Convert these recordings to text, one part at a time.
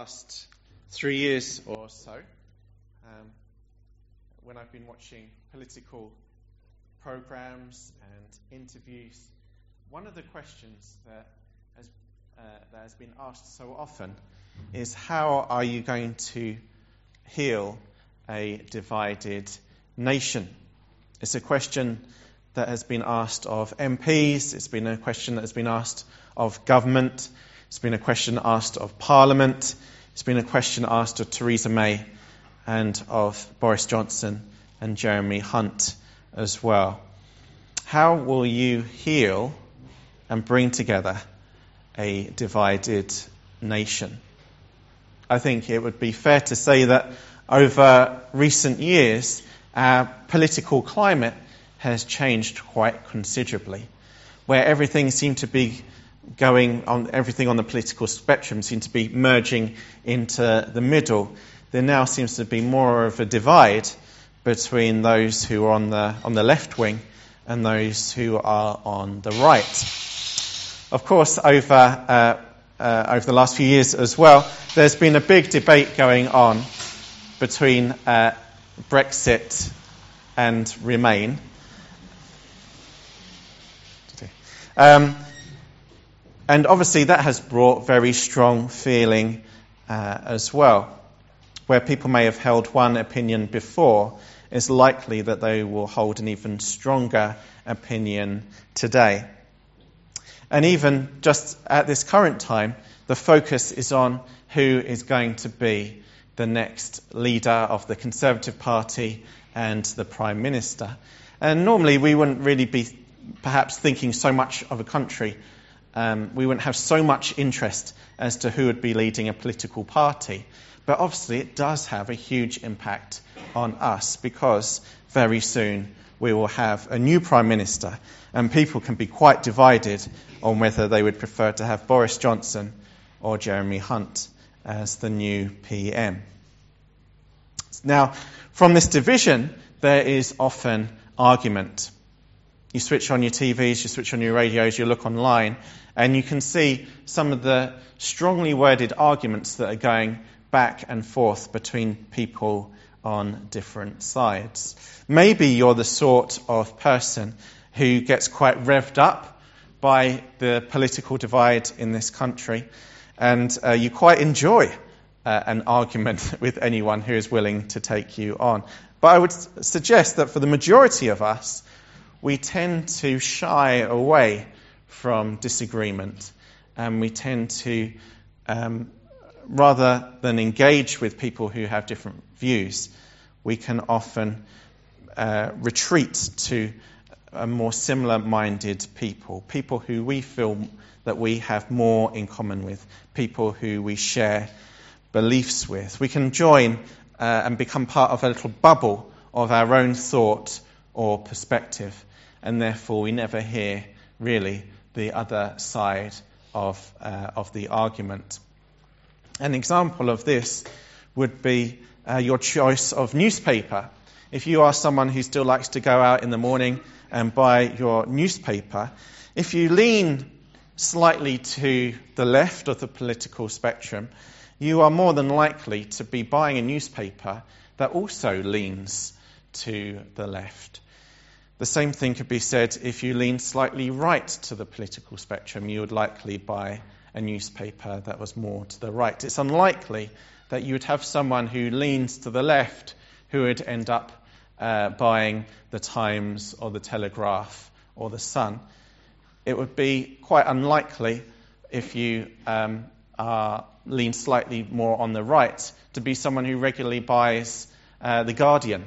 last 3 years or so, when I've been watching political programs and interviews, one of the questions that has been asked so often is, how are you going to heal a divided nation? It's a question that has been asked of MPs, it's been a question that has been asked of government, it's been a question asked of Parliament, it's been a question asked of Theresa May and of Boris Johnson and Jeremy Hunt as well. How will you heal and bring together a divided nation? I think it would be fair to say that over recent years, our political climate has changed quite considerably, where everything seemed to be everything on the political spectrum seemed to be merging into the middle. There now seems to be more of a divide between those who are on the left wing and those who are on the right. Of course, over the last few years as well, there's been a big debate going on between Brexit and Remain. And obviously that has brought very strong feeling as well. Where people may have held one opinion before, it's likely that they will hold an even stronger opinion today. And even just at this current time, the focus is on who is going to be the next leader of the Conservative Party and the Prime Minister. And normally we wouldn't really be perhaps thinking so much of a country. We wouldn't have so much interest as to who would be leading a political party. But obviously it does have a huge impact on us, because very soon we will have a new Prime Minister, and people can be quite divided on whether they would prefer to have Boris Johnson or Jeremy Hunt as the new PM. Now, from this division, there is often argument. You switch on your TVs, you switch on your radios, you look online, and you can see some of the strongly worded arguments that are going back and forth between people on different sides. Maybe you're the sort of person who gets quite revved up by the political divide in this country, and you quite enjoy an argument with anyone who is willing to take you on. But I would suggest that for the majority of us, we tend to shy away from disagreement, and we tend to, rather than engage with people who have different views, we can often retreat to more similar-minded people who we feel that we have more in common with, people who we share beliefs with. We can join and become part of a little bubble of our own thought or perspective, and therefore we never hear really the other side of the argument. An example of this would be your choice of newspaper. If you are someone who still likes to go out in the morning and buy your newspaper, if you lean slightly to the left of the political spectrum, you are more than likely to be buying a newspaper that also leans to the left. The same thing could be said if you lean slightly right to the political spectrum. You would likely buy a newspaper that was more to the right. It's unlikely that you would have someone who leans to the left who would end up buying the Times or the Telegraph or the Sun. It would be quite unlikely if you lean slightly more on the right to be someone who regularly buys The Guardian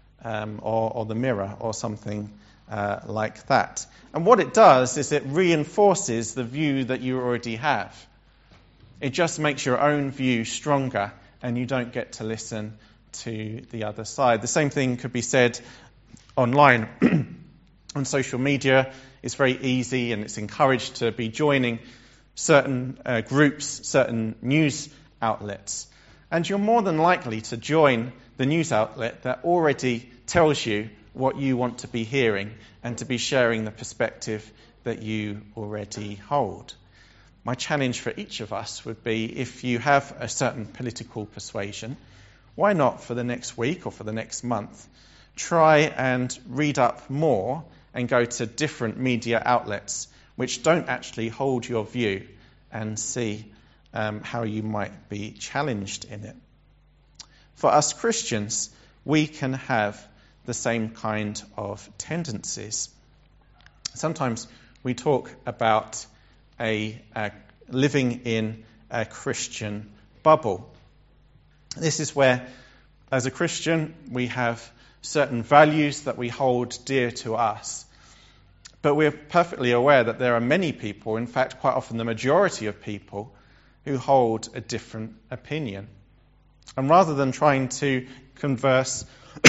or The Mirror or something like that. And what it does is it reinforces the view that you already have. It just makes your own view stronger, and you don't get to listen to the other side. The same thing could be said online. On social media, it's very easy and it's encouraged to be joining certain groups, certain news outlets. And you're more than likely to join the news outlet that already tells you what you want to be hearing and to be sharing the perspective that you already hold. my challenge for each of us would be, if you have a certain political persuasion, why not for the next week or for the next month try and read up more and go to different media outlets which don't actually hold your view and see how you might be challenged in it. For us Christians, we can have the same kind of tendencies. Sometimes we talk about living in a Christian bubble. This is where, as a Christian, we have certain values that we hold dear to us. But we're perfectly aware that there are many people, in fact, quite often the majority of people, who hold a different opinion. And rather than trying to converse,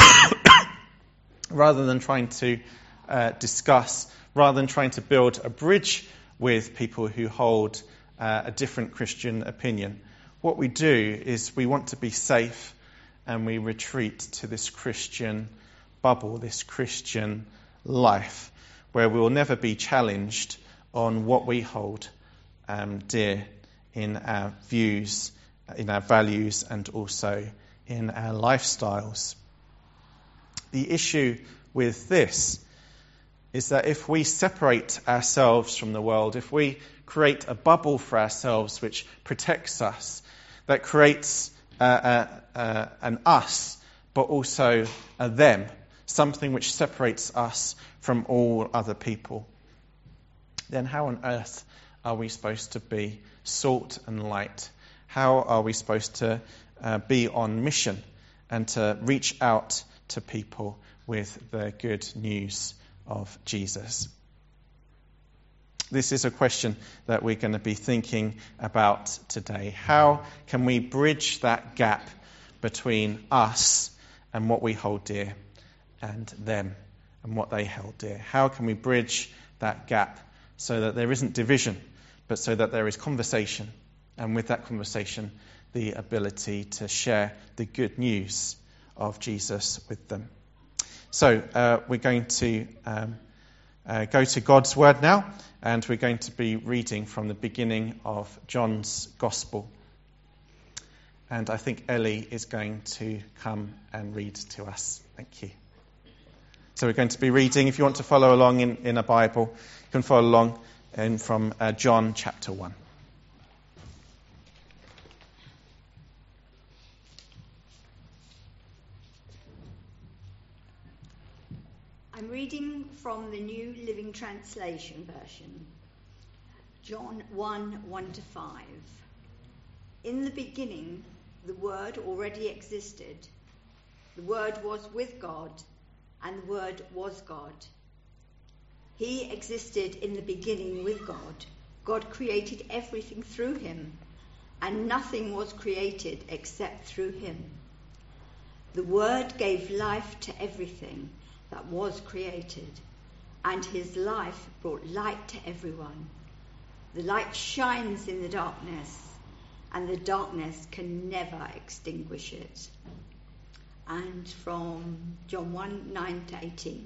rather than trying to discuss, rather than trying to build a bridge with people who hold a different Christian opinion, what we do is we want to be safe, and we retreat to this Christian bubble, this Christian life, where we will never be challenged on what we hold dear in our views, in our values, and also in our lifestyles. The issue with this is that if we separate ourselves from the world, if we create a bubble for ourselves which protects us, that creates an us, but also a them, something which separates us from all other people, then how on earth are we supposed to be salt and light? How are we supposed to be on mission and to reach out to people with the good news of Jesus? This is a question that we're going to be thinking about today. How can we bridge that gap between us and what we hold dear, and them and what they held dear? How can we bridge that gap so that there isn't division, but so that there is conversation, and with that conversation, the ability to share the good news of Jesus with them? So we're going to go to God's Word now, and we're going to be reading from the beginning of John's Gospel. And I think Ellie is going to come and read to us. Thank you. So we're going to be reading, if you want to follow along in a Bible, you can follow along from John chapter 1. I'm reading from the New Living Translation version, John 1:1-5. In the beginning, the Word already existed. The Word was with God, and the Word was God. He existed in the beginning with God. God created everything through him, and nothing was created except through him. The Word gave life to everything that was created, and his life brought light to everyone. The light shines in the darkness, and the darkness can never extinguish it. And from John 1:9-18.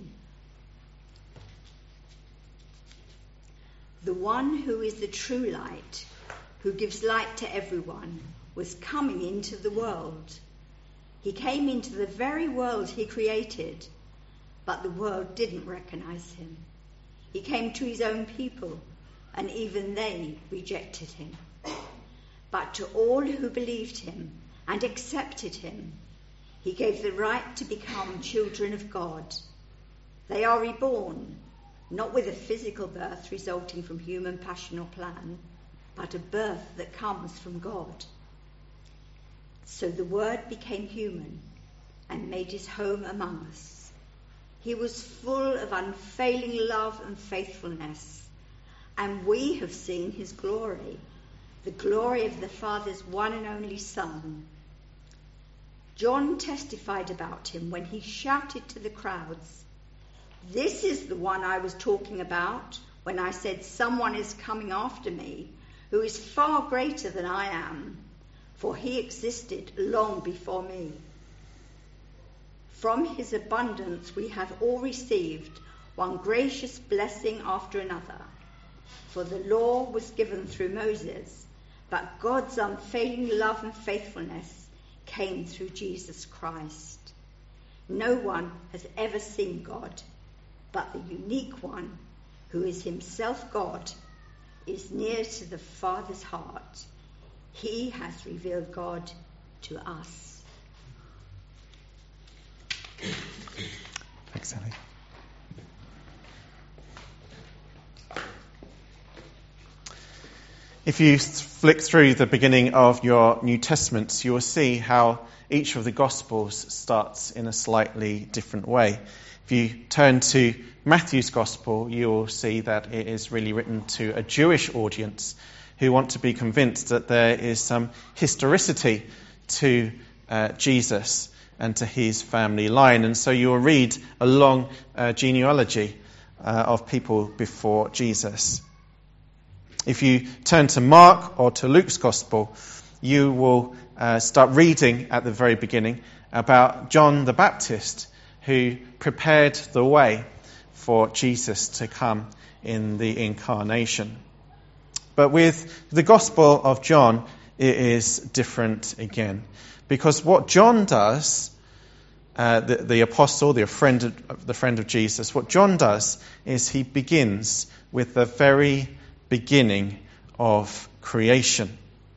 The one who is the true light, who gives light to everyone, was coming into the world. He came into the very world he created, but the world didn't recognize him. He came to his own people, and even they rejected him. But to all who believed him and accepted him, he gave the right to become children of God. They are reborn, not with a physical birth resulting from human passion or plan, but a birth that comes from God. So the Word became human and made his home among us. He was full of unfailing love and faithfulness, and we have seen his glory, the glory of the Father's one and only Son. John testified about him when he shouted to the crowds, "This is the one I was talking about when I said, 'Someone is coming after me, who is far greater than I am, for he existed long before me.' From his abundance we have all received one gracious blessing after another. For the law was given through Moses, but God's unfailing love and faithfulness came through Jesus Christ. No one has ever seen God, but the unique one, who is himself God, is near to the Father's heart. He has revealed God to us. Thanks, Ellie. If you flick through the beginning of your New Testament, you will see how each of the Gospels starts in a slightly different way. If you turn to Matthew's Gospel, you will see that it is really written to a Jewish audience who want to be convinced that there is some historicity to Jesus and to his family line. And so you will read a long genealogy of people before Jesus. If you turn to Mark or to Luke's Gospel, you will start reading at the very beginning about John the Baptist, who prepared the way for Jesus to come in the incarnation. But with the Gospel of John, it is different again. Because what John does, the apostle, the friend of Jesus, what John does is he begins with the very beginning of creation.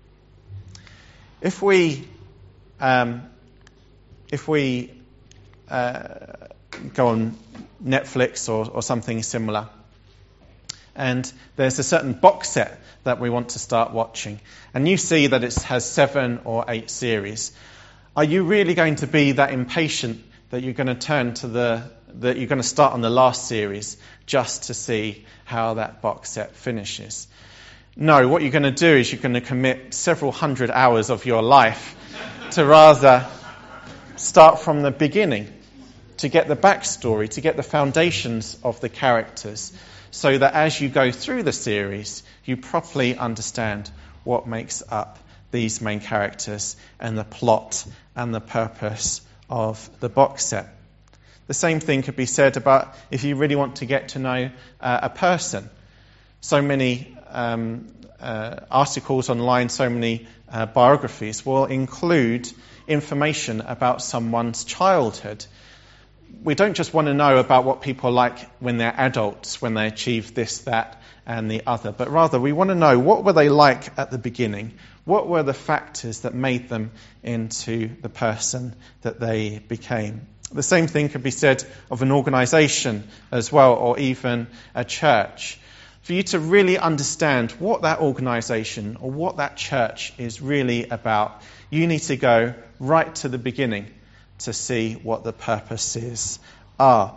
If we go on Netflix or something similar, and there's a certain box set that we want to start watching, and you see that it has 7 or 8 series, are you really going to be that impatient that you're going to turn to that you're going to start on the last series just to see how that box set finishes? No, what you're going to do is you're going to commit several hundred hours of your life to rather start from the beginning, to get the backstory, to get the foundations of the characters, so that as you go through the series, you properly understand what makes up these main characters and the plot and the purpose of the box set. The same thing could be said about if you really want to get to know a person. So many articles online, so many biographies will include information about someone's childhood. We don't just want to know about what people are like when they're adults, when they achieve this, that, and the other, but rather we want to know what were they like at the beginning, what were the factors that made them into the person that they became. The same thing could be said of an organisation as well, or even a church. For you to really understand what that organisation or what that church is really about, you need to go right to the beginning to see what the purposes are.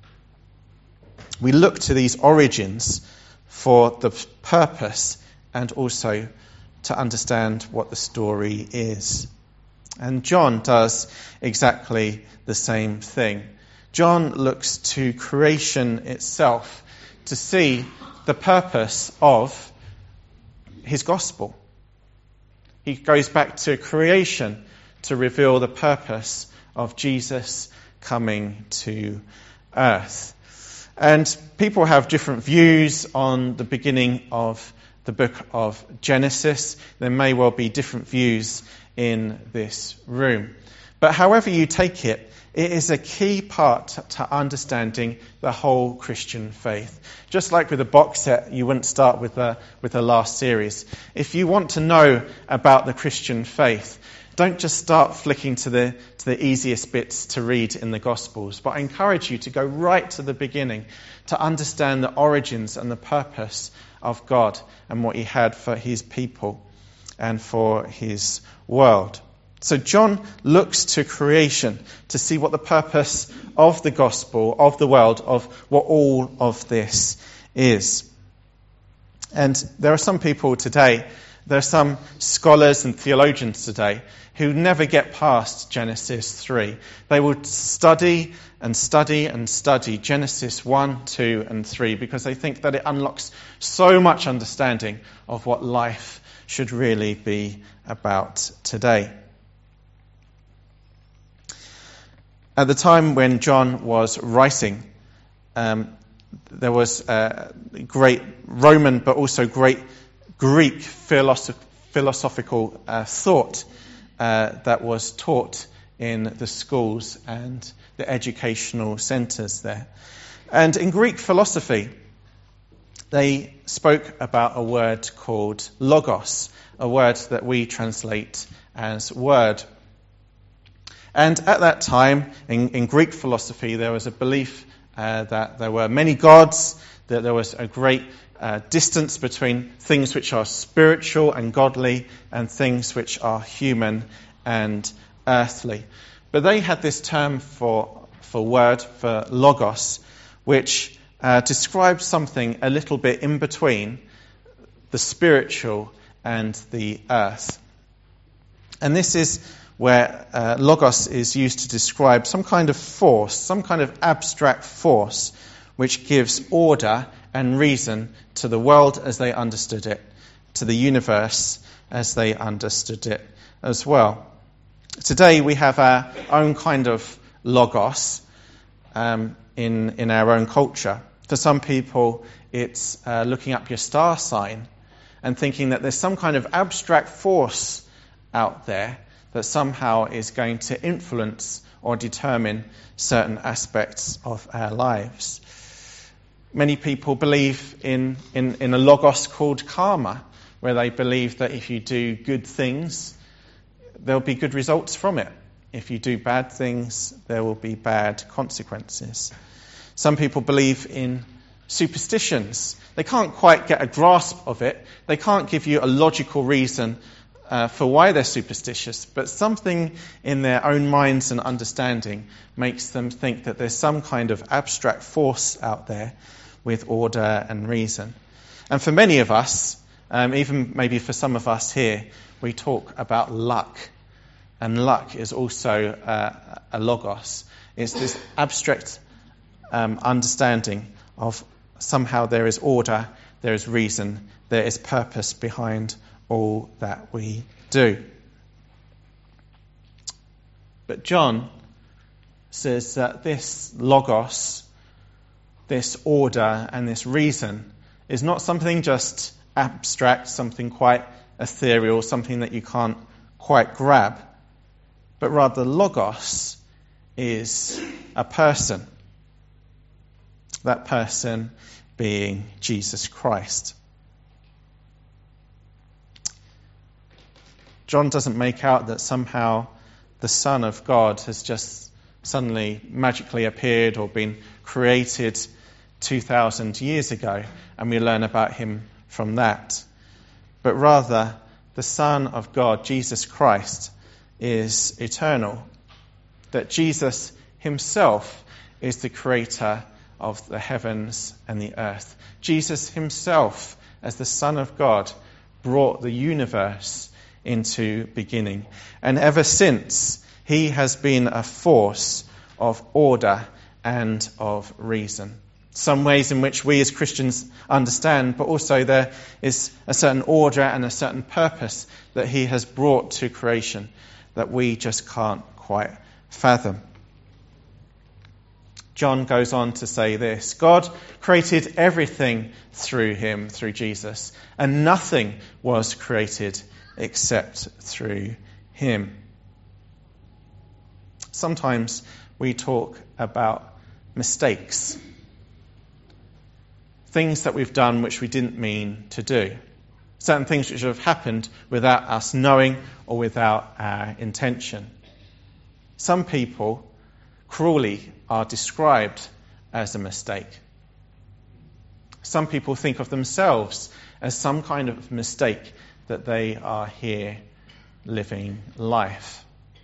We look to these origins for the purpose and also to understand what the story is. And John does exactly the same thing. John looks to creation itself to see the purpose of his gospel. He goes back to creation to reveal the purpose of Jesus coming to earth. And people have different views on the beginning of the book of Genesis. There may well be different views in this room. But however you take it, it is a key part to understanding the whole Christian faith. Just like with a box set, you wouldn't start with the last series. If you want to know about the Christian faith, don't just start flicking to the easiest bits to read in the Gospels, but I encourage you to go right to the beginning to understand the origins and the purpose of God and what he had for his people and for his world. So John looks to creation to see what the purpose of the gospel, of the world, of what all of this is. And there are some people today, there are some scholars and theologians today who never get past Genesis 3. They will study and study and study Genesis 1, 2 and 3 because they think that it unlocks so much understanding of what life should really be about today. At the time when John was writing, there was great Roman but also great Greek philosophical thought that was taught in the schools and the educational centres there. And in Greek philosophy, they spoke about a word called logos, a word that we translate as word. And at that time, in Greek philosophy, there was a belief that there were many gods, that there was a great distance between things which are spiritual and godly and things which are human and earthly. But they had this term for word, for logos, which describes something a little bit in between the spiritual and the earth. And this is where logos is used to describe some kind of force, some kind of abstract force, which gives order and reason to the world as they understood it, to the universe as they understood it as well. Today we have our own kind of logos in our own culture. For some people, it's looking up your star sign and thinking that there's some kind of abstract force out there that somehow is going to influence or determine certain aspects of our lives. Many people believe in a logos called karma, where they believe that if you do good things, there'll be good results from it. If you do bad things, there will be bad consequences. Some people believe in superstitions. They can't quite get a grasp of it. They can't give you a logical reason for why they're superstitious, but something in their own minds and understanding makes them think that there's some kind of abstract force out there with order and reason. And for many of us, even maybe for some of us here, we talk about luck. And luck is also a logos. It's this abstract understanding of somehow there is order, there is reason, there is purpose behind all that we do. But John says that this logos, this order and this reason is not something just abstract, something quite ethereal, something that you can't quite grab, but rather logos is a person. That person being Jesus Christ. John doesn't make out that somehow the Son of God has just suddenly magically appeared or been created 2,000 years ago, and we learn about him from that. But rather, the Son of God, Jesus Christ, is eternal. That Jesus himself is the creator of the heavens and the earth. Jesus himself, as the Son of God, brought the universe into beginning. And ever since, he has been a force of order and of reason. Some ways in which we as Christians understand, but also there is a certain order and a certain purpose that he has brought to creation that we just can't quite fathom. John goes on to say this: God created everything through him, through Jesus, and nothing was created except through him. Sometimes we talk about mistakes, things that we've done which we didn't mean to do, certain things which have happened without us knowing or without our intention. Some people cruelly are described as a mistake. Some people think of themselves as some kind of mistake that they are here living life.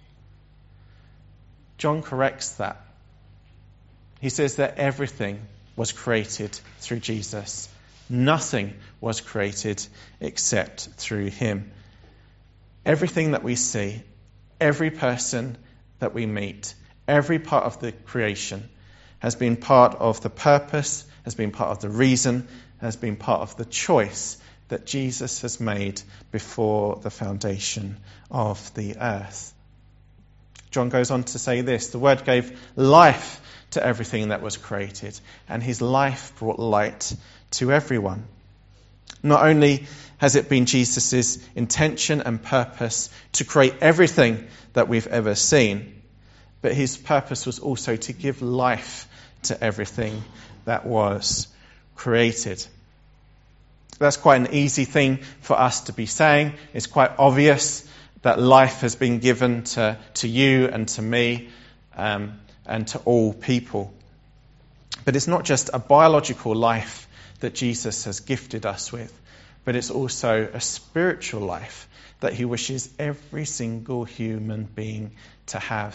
John corrects that. He says that everything was created through Jesus. Nothing was created except through him. Everything that we see, every person that we meet, every part of the creation has been part of the purpose, has been part of the reason, has been part of the choice that Jesus has made before the foundation of the earth. John goes on to say this: the Word gave life to everything that was created, and his life brought light to everyone. Not only has it been Jesus' intention and purpose to create everything that we've ever seen, but his purpose was also to give life to everything that was created. That's quite an easy thing for us to be saying. It's quite obvious that life has been given to you and to me and to all people. But it's not just a biological life that Jesus has gifted us with, but it's also a spiritual life that he wishes every single human being to have.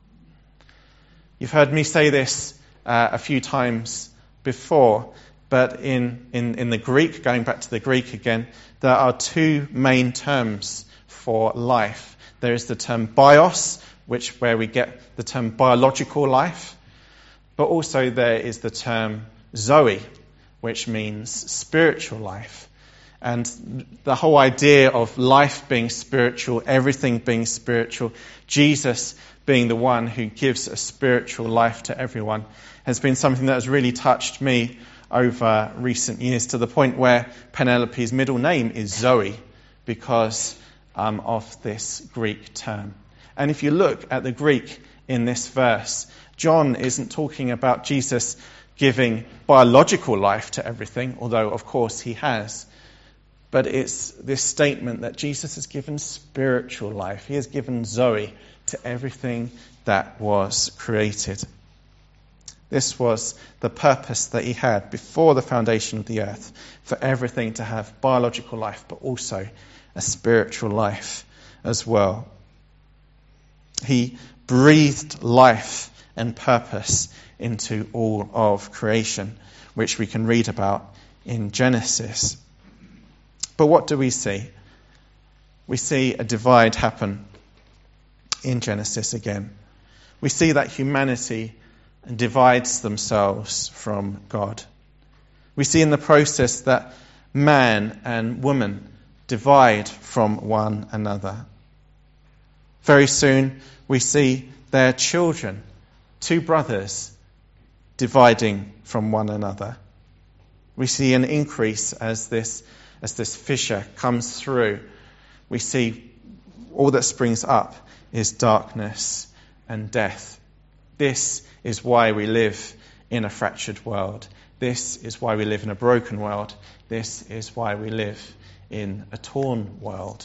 You've heard me say this a few times before, but in the Greek, going back to the Greek again, there are two main terms for life. There is the term bios, where we get the term biological life, but also there is the term zoe, which means spiritual life. And the whole idea of life being spiritual, everything being spiritual, Jesus being the one who gives a spiritual life to everyone, has been something that has really touched me over recent years, to the point where Penelope's middle name is Zoe because of this Greek term. And if you look at the Greek in this verse, John isn't talking about Jesus giving biological life to everything, although of course he has. But it's this statement that Jesus has given spiritual life. He has given Zoe to everything that was created. This was the purpose that he had before the foundation of the earth, for everything to have biological life, but also a spiritual life as well. He breathed life and purpose into all of creation, which we can read about in Genesis. But what do we see? We see a divide happen in Genesis again. We see that humanity divides themselves from God. We see in the process that man and woman divide from one another. Very soon we see their children, two brothers, dividing from one another. We see an increase as this fissure comes through. We see all that springs up is darkness and death. This is why we live in a fractured world. This is why we live in a broken world. This is why we live in a torn world.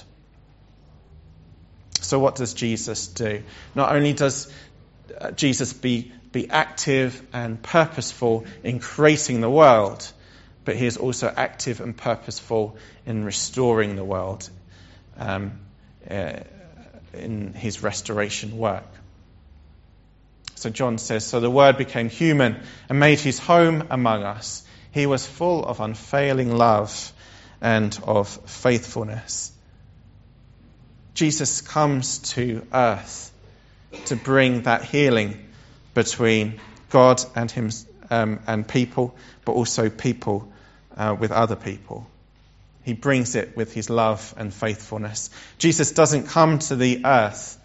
So what does Jesus do? Not only does Jesus be active and purposeful in creating the world, but he is also active and purposeful in restoring the world in his restoration work. So John says, so the Word became human and made his home among us. He was full of unfailing love and of faithfulness. Jesus comes to earth to bring that healing between God and him and people, but also people with other people. He brings it with his love and faithfulness. Jesus doesn't come to the earth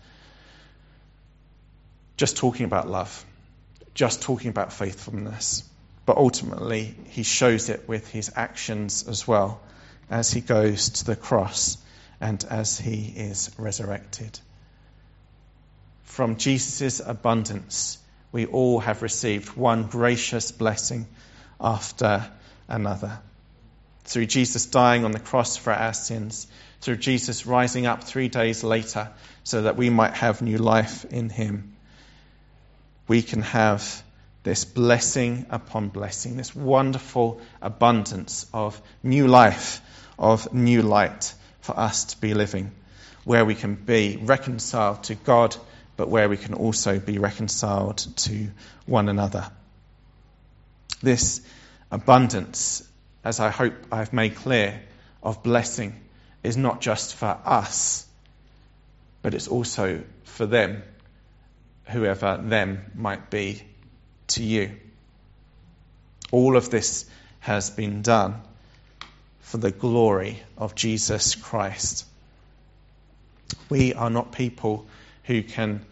just talking about love, just talking about faithfulness, but ultimately he shows it with his actions as well, as he goes to the cross and as he is resurrected. From Jesus' abundance, we all have received one gracious blessing after another. Through Jesus dying on the cross for our sins, through Jesus rising up 3 days later so that we might have new life in him, we can have this blessing upon blessing, this wonderful abundance of new life, of new light for us to be living, where we can be reconciled to God, but where we can also be reconciled to one another. This abundance, as I hope I've made clear, of blessing is not just for us, but it's also for them, whoever them might be to you. All of this has been done for the glory of Jesus Christ. We are not people who can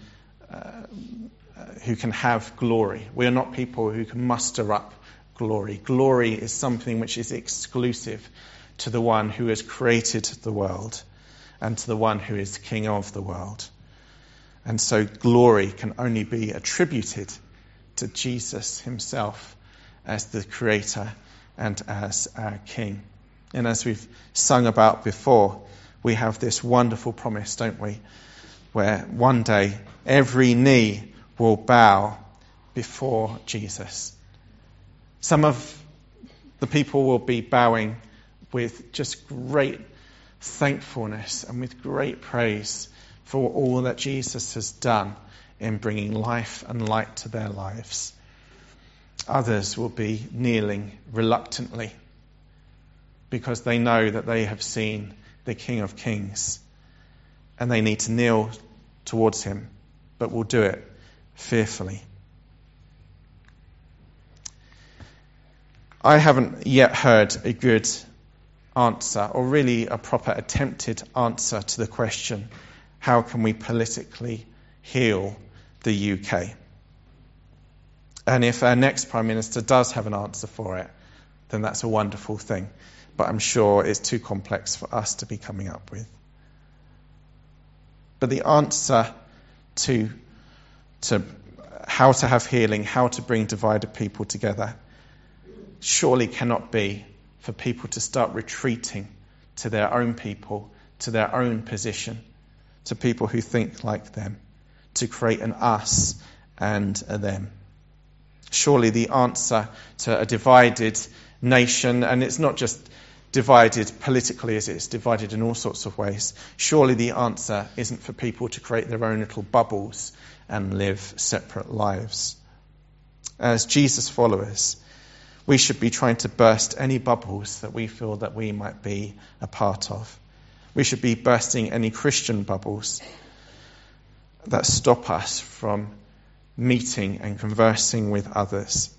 who can have glory. We are not people who can muster up glory. Glory is something which is exclusive to the one who has created the world and to the one who is king of the world. And so glory can only be attributed to Jesus himself as the creator and as our king. And as we've sung about before, we have this wonderful promise, don't we? Where one day every knee will bow before Jesus. Some of the people will be bowing with just great thankfulness and with great praise for all that Jesus has done in bringing life and light to their lives. Others will be kneeling reluctantly because they know that they have seen the King of Kings and they need to kneel towards him, but will do it fearfully. I haven't yet heard a good answer, or really a proper attempted answer to the question, how can we politically heal the UK? And if our next Prime Minister does have an answer for it, then that's a wonderful thing. But I'm sure it's too complex for us to be coming up with. But the answer to how to have healing, how to bring divided people together, surely cannot be for people to start retreating to their own people, to their own position, to people who think like them, to create an us and a them. Surely the answer to a divided nation, and it's not just divided politically as it's divided in all sorts of ways, surely the answer isn't for people to create their own little bubbles and live separate lives. As Jesus followers, we should be trying to burst any bubbles that we feel that we might be a part of. We should be bursting any Christian bubbles that stop us from meeting and conversing with others.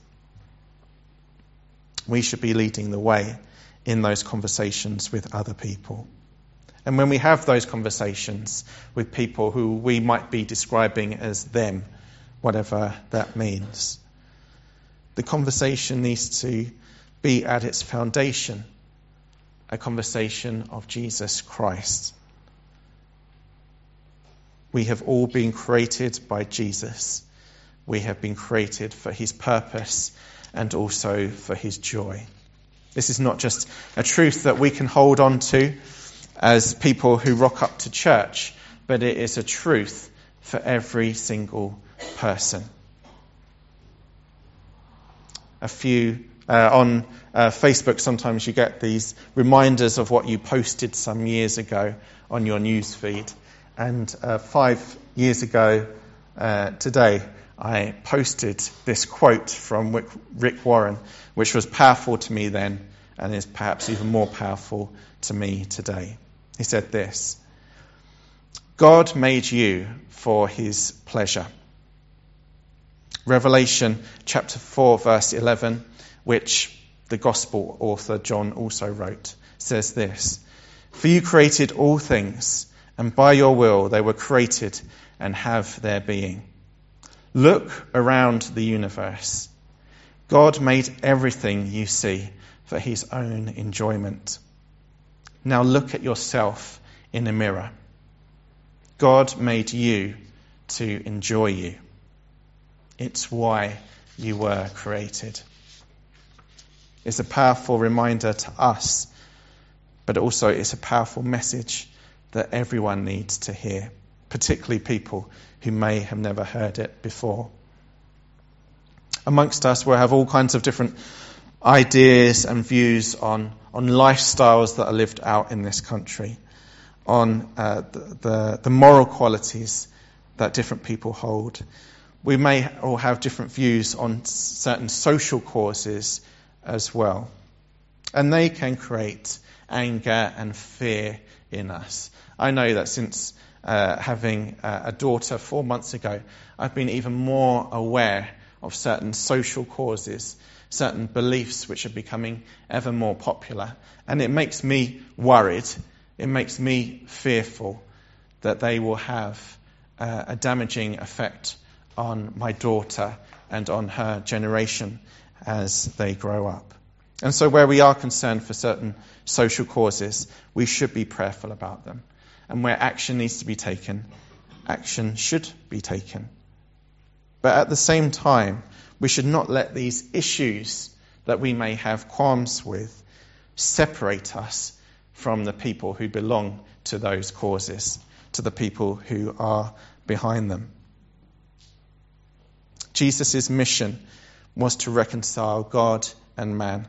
We should be leading the way in those conversations with other people. And when we have those conversations with people who we might be describing as them, whatever that means, the conversation needs to be at its foundation a conversation of Jesus Christ. We have all been created by Jesus. We have been created for his purpose and also for his joy. This is not just a truth that we can hold on to as people who rock up to church, but it is a truth for every single person. On Facebook, sometimes you get these reminders of what you posted some years ago on your news feed. And 5 years ago today, I posted this quote from Rick Warren, which was powerful to me then and is perhaps even more powerful to me today. He said this: God made you for his pleasure. Revelation chapter 4 verse 11, which the gospel author John also wrote, says this: For you created all things, and by your will they were created and have their being. Look around the universe. God made everything you see for his own enjoyment. Now look at yourself in a mirror. God made you to enjoy you. It's why you were created. It's a powerful reminder to us, but also it's a powerful message that everyone needs to hear, particularly people who may have never heard it before. Amongst us, we'll have all kinds of different ideas and views on lifestyles that are lived out in this country, on the moral qualities that different people hold. We may all have different views on certain social causes as well. And they can create anger and fear in us. I know that since having a daughter 4 months ago, I've been even more aware of certain social causes, certain beliefs which are becoming ever more popular. And it makes me worried, it makes me fearful that they will have a damaging effect on my daughter and on her generation as they grow up. And so where we are concerned for certain social causes, we should be prayerful about them. And where action needs to be taken, action should be taken. But at the same time, we should not let these issues that we may have qualms with separate us from the people who belong to those causes, to the people who are behind them. Jesus' mission was to reconcile God and man.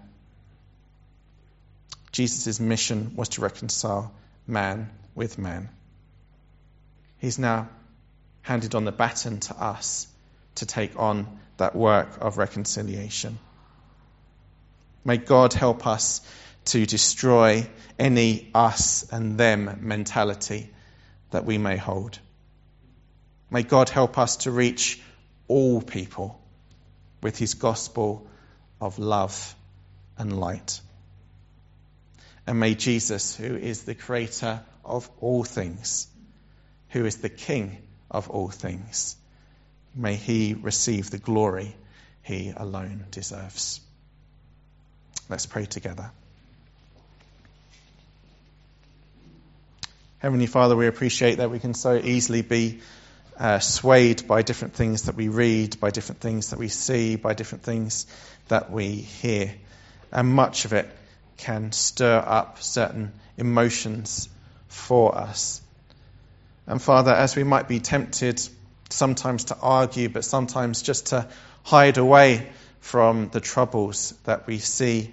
Jesus' mission was to reconcile man with man. He's now handed on the baton to us to take on that work of reconciliation. May God help us to destroy any us and them mentality that we may hold. May God help us to reach all people with his gospel of love and light. And may Jesus, who is the creator of all things, who is the King of all things, may he receive the glory he alone deserves. Let's pray together. Heavenly Father, we appreciate that we can so easily be swayed by different things that we read, by different things that we see, by different things that we hear. And much of it can stir up certain emotions for us. And Father, as we might be tempted sometimes to argue, but sometimes just to hide away from the troubles that we see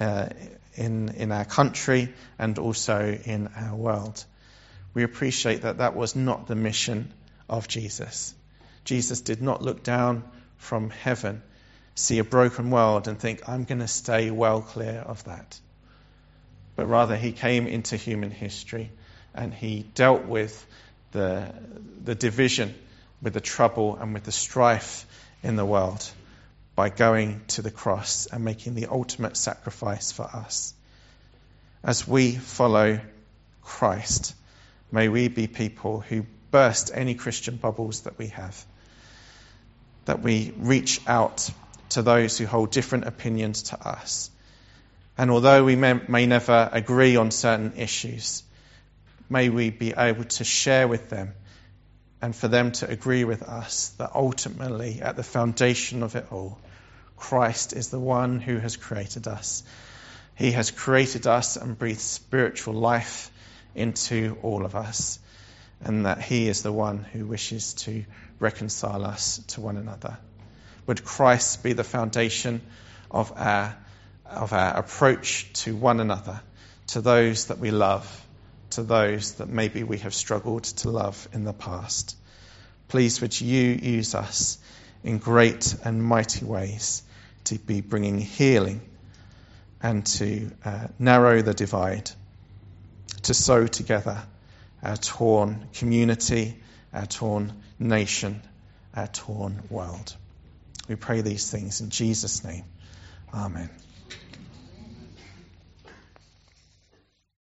in our country and also in our world, we appreciate that that was not the mission of Jesus. Jesus did not look down from heaven, see a broken world and think, I'm going to stay well clear of that. But rather he came into human history and he dealt with the division, with the trouble and with the strife in the world by going to the cross and making the ultimate sacrifice for us. As we follow Christ, may we be people who burst any Christian bubbles that we have, that we reach out to those who hold different opinions to us. And although we may never agree on certain issues, may we be able to share with them and for them to agree with us that ultimately, at the foundation of it all, Christ is the one who has created us. He has created us and breathed spiritual life into all of us, and that he is the one who wishes to reconcile us to one another. Would Christ be the foundation of our approach to one another, to those that we love, to those that maybe we have struggled to love in the past. Please would you use us in great and mighty ways to be bringing healing and to narrow the divide, to sew together our torn community, our torn nation, our torn world. We pray these things in Jesus' name. Amen.